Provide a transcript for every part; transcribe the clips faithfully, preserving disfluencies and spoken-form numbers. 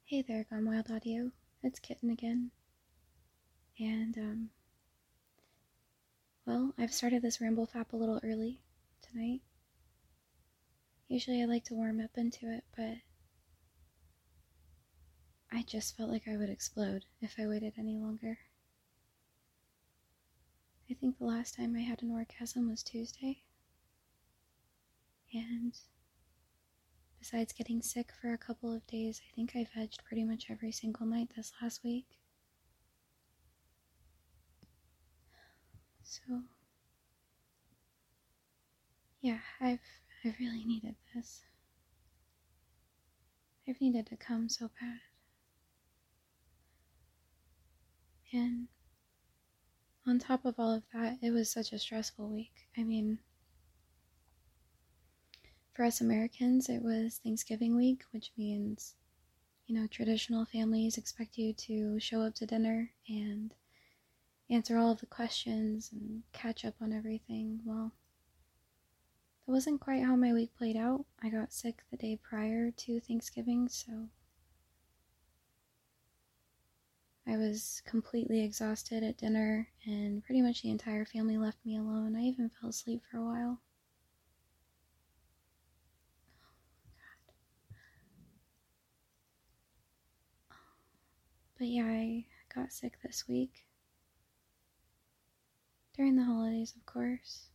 Hey there, Gone Wild Audio. It's Kitten again. And, um, well, I've started this ramble fap a little early tonight. Usually I like to warm up into it, but I just felt like I would explode if I waited any longer. I think the last time I had an orgasm was Tuesday. And besides getting sick for a couple of days, I think I've edged pretty much every single night this last week. So, yeah, I've I've really needed this. I've needed to come so bad. And on top of all of that, it was such a stressful week. I mean, for us Americans, it was Thanksgiving week, which means, you know, traditional families expect you to show up to dinner and answer all of the questions and catch up on everything. Well, that wasn't quite how my week played out. I got sick the day prior to Thanksgiving, so I was completely exhausted at dinner, and pretty much the entire family left me alone. I even fell asleep for a while. But yeah, I got sick this week. During the holidays, of course.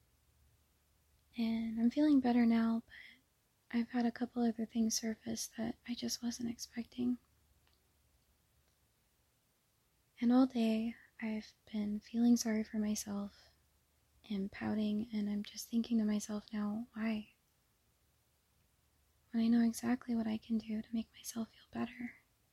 And I'm feeling better now, but I've had a couple other things surface that I just wasn't expecting. And all day, I've been feeling sorry for myself and pouting, and I'm just thinking to myself now, why? When I know exactly what I can do to make myself feel better.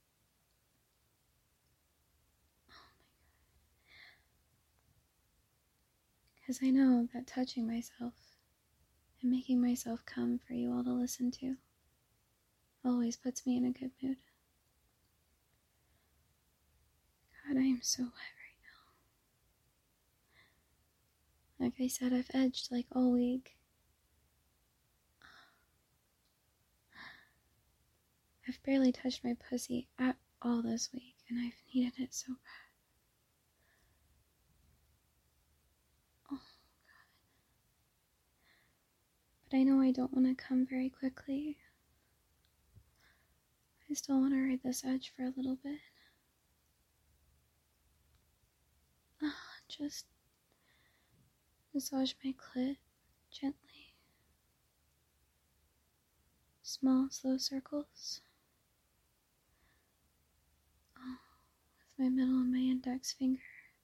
Because I know that touching myself and making myself come for you all to listen to always puts me in a good mood. God, I am so wet right now. Like I said, I've edged like all week. I've barely touched my pussy at all this week, and I've needed it so bad. Oh, God. But I know I don't want to come very quickly. I still want to ride this edge for a little bit. Oh, just massage my clit gently. Small, slow circles. Oh, with my middle and my index finger.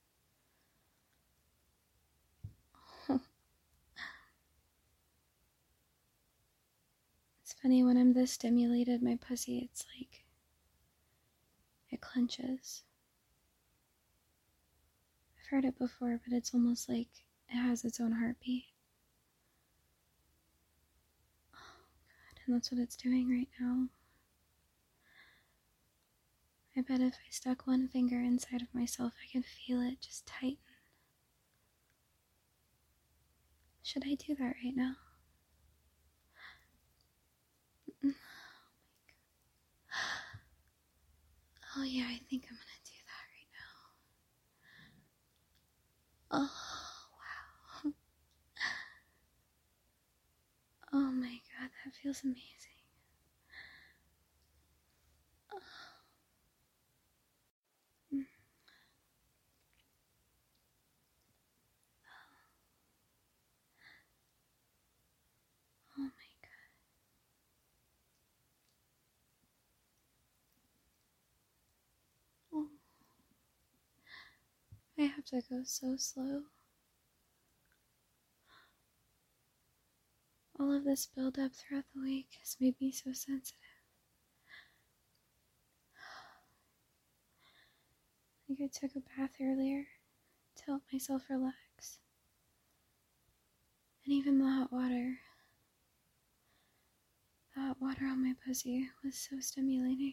Oh. It's funny, when I'm this stimulated, my pussy, it's like, it clenches. I've heard it before, but it's almost like it has its own heartbeat. Oh, God, and that's what it's doing right now. I bet if I stuck one finger inside of myself, I could feel it just tighten. Should I do that right now? Oh my God. Oh yeah, I think I'm gonna do that right now. Oh, wow. Oh my God, that feels amazing. Oh. Mm. Oh my God. Oh. I have to go so slow. All of this build-up throughout the week has made me so sensitive. Like I took a bath earlier to help myself relax. And even the hot water, the hot water on my pussy was so stimulating.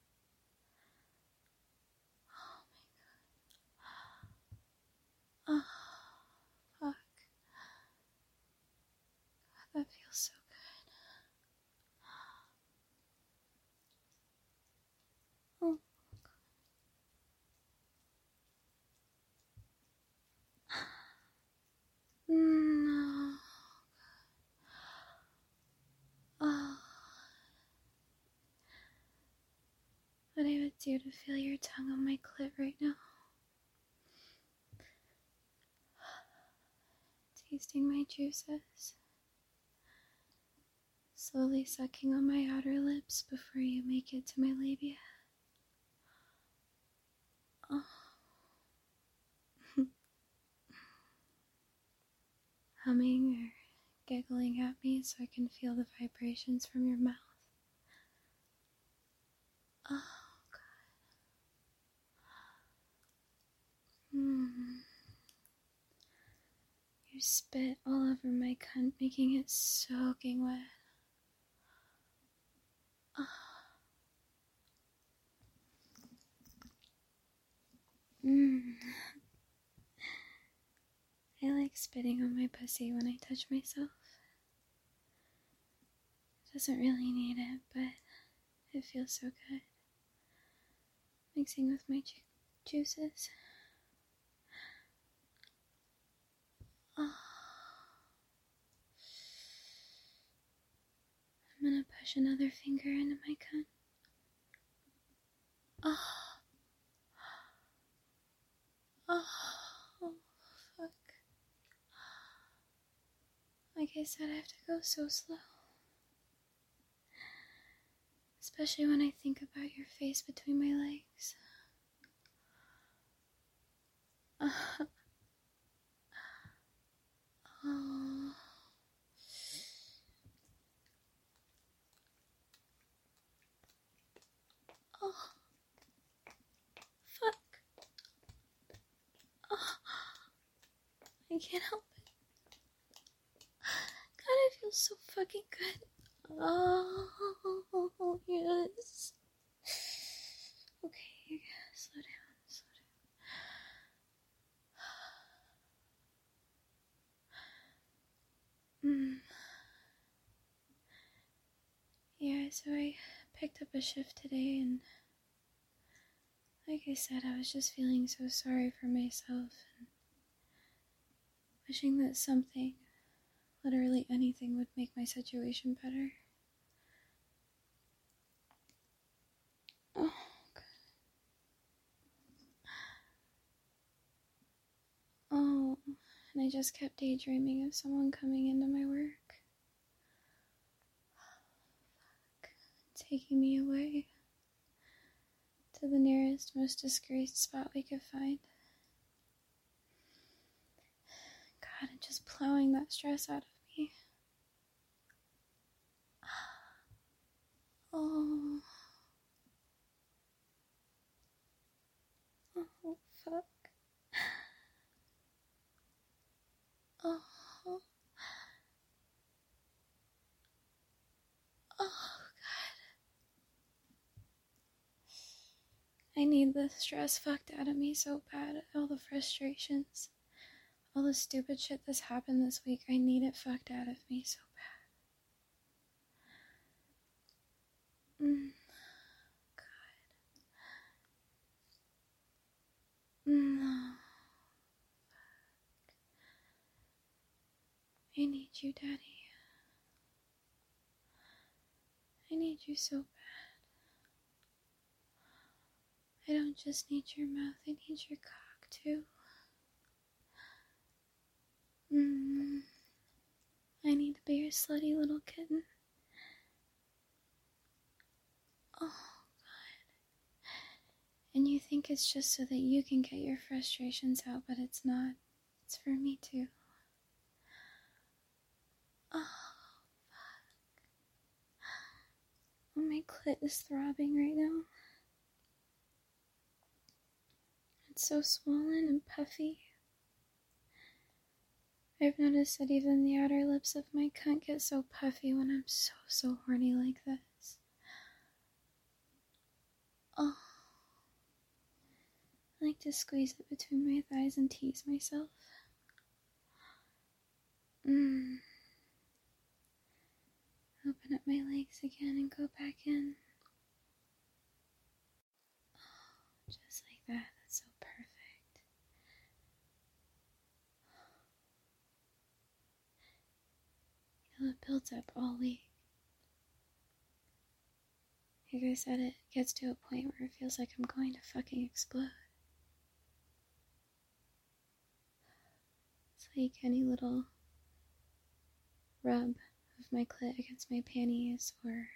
Oh my God. Oh, fuck. God, that feels so good. gets you to feel your tongue on my clit right now. Tasting my juices. Slowly sucking on my outer lips before you make it to my labia. Oh. Humming or giggling at me so I can feel the vibrations from your mouth. Oh, God. Mm. You spit all over my cunt, making it soaking wet. Oh. Mm. I like spitting on my pussy when I touch myself. It doesn't really need it, but it feels so good. Mixing with my ju- juices. Oh. I'm gonna push another finger into my cunt. Oh. Oh. Fuck. Like I said, I have to go so slow. Especially when I think about your face between my legs. Uh, oh. Oh. Fuck. Oh. I can't help it. God, I feel so fucking good. Oh, yes. Okay, slow down, slow down. Mm. Yeah, so I picked up a shift today, and like I said, I was just feeling so sorry for myself and wishing that something, literally anything, would make my situation better. Oh, God. Oh, and I just kept daydreaming of someone coming into my work. Fuck. Taking me away to the nearest, most disgraced spot we could find. God, and just plowing that stress out of me. Oh. Oh, fuck. Oh. Oh, God. I need the stress fucked out of me so bad. All the frustrations. All the stupid shit that's happened this week. I need it fucked out of me so bad. Mm. God. No. I need you, Daddy. I need you so bad. I don't just need your mouth, I need your cock too. Mm. I need to be your slutty little kitten. Oh, God. And you think it's just so that you can get your frustrations out, but it's not. It's for me too. Oh, fuck. Oh, my clit is throbbing right now. It's so swollen and puffy. I've noticed that even the outer lips of my cunt get so puffy when I'm so, so horny like this. Oh. I like to squeeze it between my thighs and tease myself. Mmm. Open up my legs again and go back in. Oh, just like that. That's so perfect. You know, it builds up all week. Like I said, it gets to a point where it feels like I'm going to fucking explode. It's like any little rub of my clit against my panties or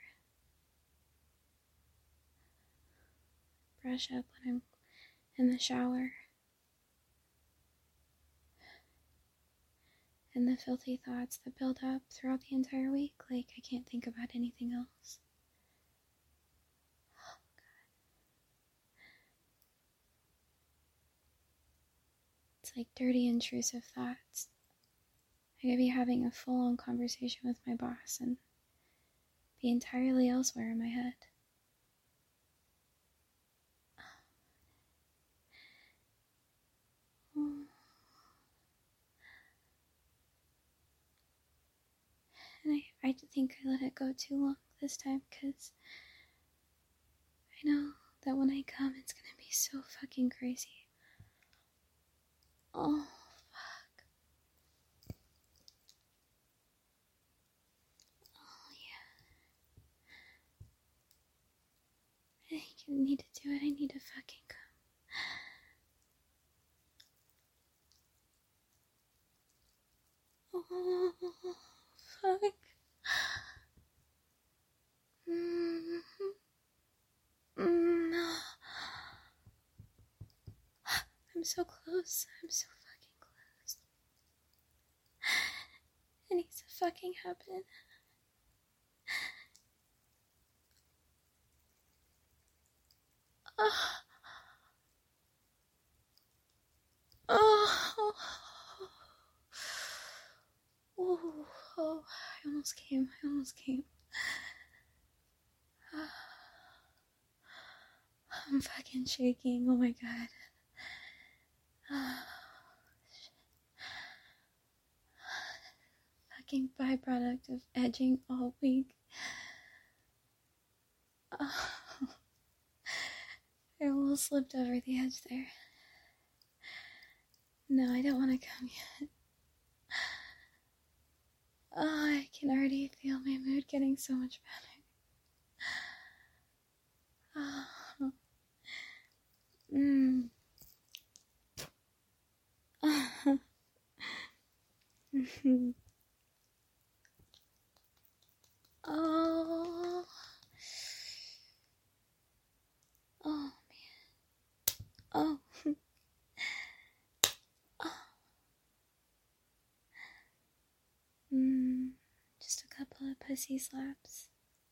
brush up when I'm in the shower. And the filthy thoughts that build up throughout the entire week, like I can't think about anything else. Oh, God. It's like dirty, intrusive thoughts. I could be having a full-on conversation with my boss and be entirely elsewhere in my head. Oh. And I, I think I let it go too long this time, because I know that when I come, it's gonna be so fucking crazy. Oh, fuck. Oh, yeah. I think I need to do it. I need to fucking come. Oh, fuck. Mm-hmm. Mm, no. I'm so close. I'm so fucking close. It needs to fucking happen. Oh. Oh. Oh. Oh. I almost came. I almost came. I'm fucking shaking. Oh my god. Fucking byproduct of edging all week. Oh. I almost slipped over the edge there. No, I don't want to come yet. Oh, I can already feel my mood getting so much better. Oh. Mm. Oh. Oh, man. Oh. Oh. Mm. Just a couple of pussy slaps.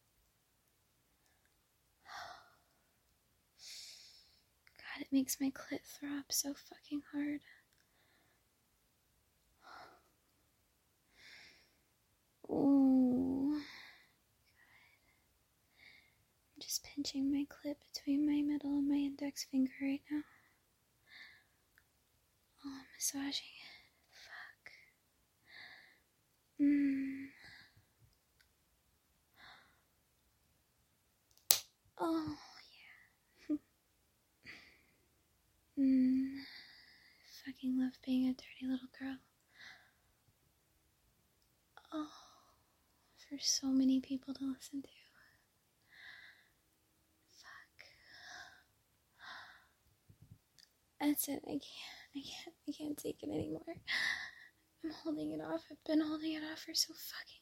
God, it makes my clit throb so fucking hard. Ooh. God. I'm just pinching my clit between my middle and my index finger right now. Oh, I'm massaging it. Fuck. Mmm. Oh, yeah. Mmm. Fucking love being a dirty little girl. Oh. For so many people to listen to. Fuck. That's it. I can't. I can't. I can't take it anymore. I'm holding it off. I've been holding it off for so fucking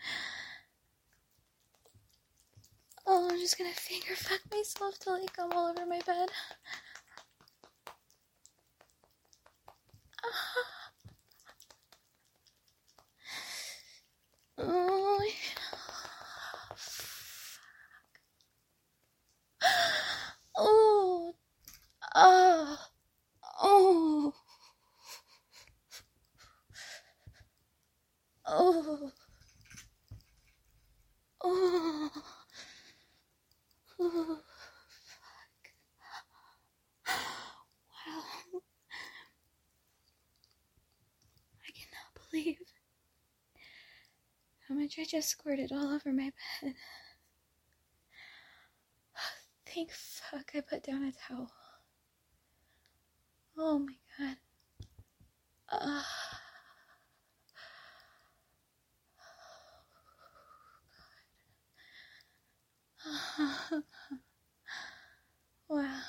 long. Oh, I'm just gonna finger fuck myself till I come all over my bed. Oh, oh, oh, oh, oh, oh, oh, fuck. Wow. I cannot believe how much I just squirted all over my bed. Thank fuck I put down a towel. Oh my god. Uh, Wow. I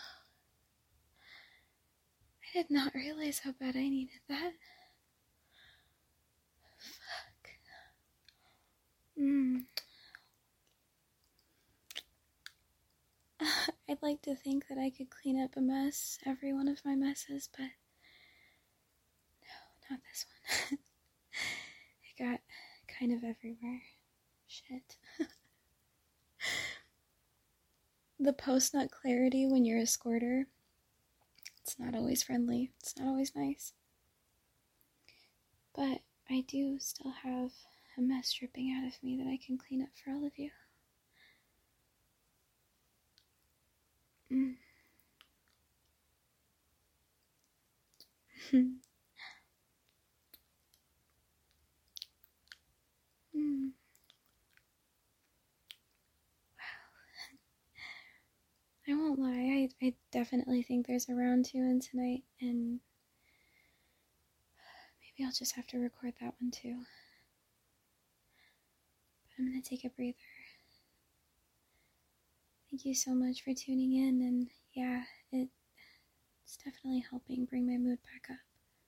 did not realize how bad I needed that. Fuck. Mm. I'd like to think that I could clean up a mess, every one of my messes, but no, not this one. It got kind of everywhere. Shit. The post-nut clarity when you're a squirter, it's not always friendly. It's not always nice. But I do still have a mess dripping out of me that I can clean up for all of you. Mm. mm. I won't lie, I, I definitely think there's a round two in tonight, and maybe I'll just have to record that one too. But I'm gonna take a breather. Thank you so much for tuning in, and yeah, it, it's definitely helping bring my mood back up.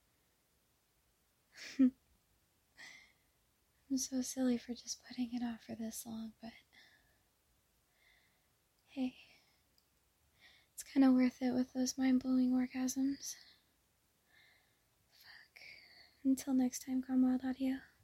I'm so silly for just putting it off for this long, but hey, it's kind of worth it with those mind-blowing orgasms. Fuck. Until next time, Calm Wild Audio.